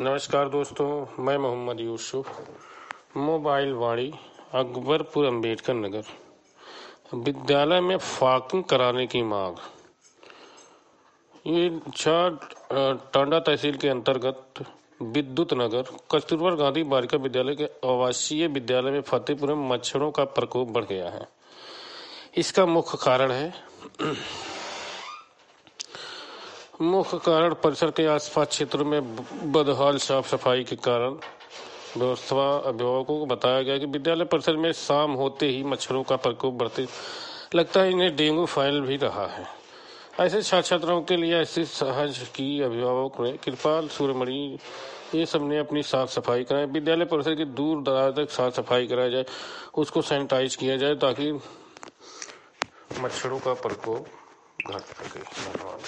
नमस्कार दोस्तों, मैं मोहम्मद यूसुफ। मोबाइल वाणी, अकबरपुर अंबेडकर नगर। विद्यालय में फाकिंग कराने की मांग। ये टांडा तहसील के अंतर्गत विद्युत नगर कस्तूरबा गांधी बालिका विद्यालय के आवासीय विद्यालय में फतेहपुर में मच्छरों का प्रकोप बढ़ गया है। इसका मुख्य कारण परिसर के आसपास क्षेत्रों में बदहाल साफ सफाई के कारण व्यवस्था अभिभावकों को बताया गया कि विद्यालय परिसर में शाम होते ही मच्छरों का प्रकोप बढ़ते लगता है इन्हें डेंगू फैल भी रहा है। ऐसे छात्राओं के लिए ऐसी सहज की अभिभावक ने कृपाल सूर्यमणि ये सब ने अपनी साफ सफाई कराई। विद्यालय परिसर की दूर दराज तक साफ सफाई कराया जाए, उसको सैनिटाइज किया जाए ताकि मच्छरों का प्रकोप घट सके। धन्यवाद।